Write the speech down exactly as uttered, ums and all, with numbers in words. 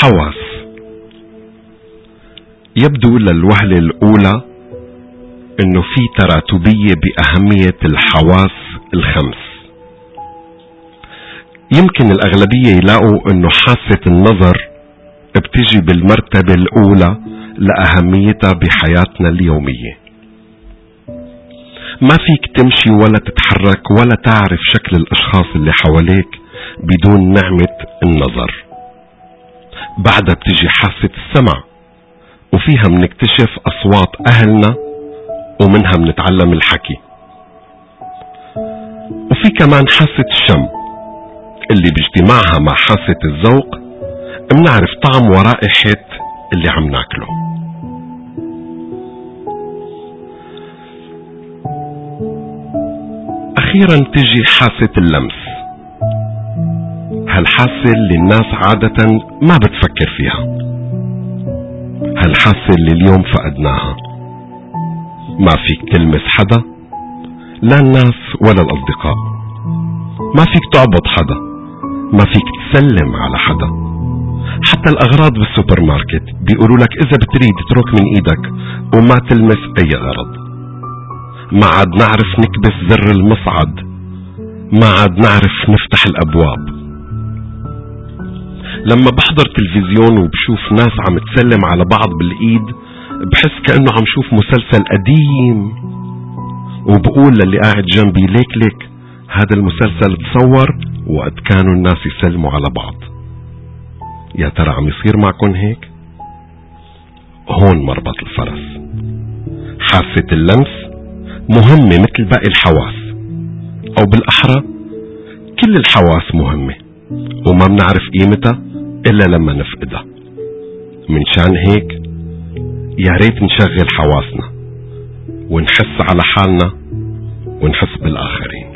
الحواس. يبدو للوهلة الأولى إنه في تراتبية بأهمية الحواس الخمس. يمكن الأغلبية يلاقوا إنه حاسة النظر بتجي بالمرتبة الأولى لأهميتها بحياتنا اليومية. ما فيك تمشي ولا تتحرك ولا تعرف شكل الأشخاص اللي حواليك بدون نعمة النظر. بعدها بتجي حاسة السمع، وفيها منكتشف أصوات أهلنا ومنها منتعلم الحكي. وفي كمان حاسة الشم اللي باجتماعها مع حاسة الذوق منعرف طعم ورائحة اللي عم ناكله. أخيرا تجي حاسة اللمس، هالحاسة اللي الناس عادة ما بتفكر فيها، هالحاسة اللي اليوم فقدناها. ما فيك تلمس حدا، لا الناس ولا الأصدقاء. ما فيك تعبط حدا، ما فيك تسلم على حدا. حتى الأغراض بالسوبر ماركت بيقولوا لك إذا بتريد اترك من إيدك وما تلمس أي غرض. ما عاد نعرف نكبس زر المصعد، ما عاد نعرف نفتح الأبواب. لما بحضر تلفزيون وبشوف ناس عم تسلم على بعض بالإيد بحس كأنه عم شوف مسلسل قديم، وبقول للي قاعد جنبي ليك ليك هذا المسلسل تصور وقت كانوا الناس يسلموا على بعض. يا ترى عم يصير معكم هيك؟ هون مربط الفرس. حاسة اللمس مهمة مثل باقي الحواس، أو بالأحرى كل الحواس مهمة وما بنعرف قيمتها إلا لما نفقدها. من شان هيك يا ريت نشغل حواسنا ونحس على حالنا ونحس بالآخرين.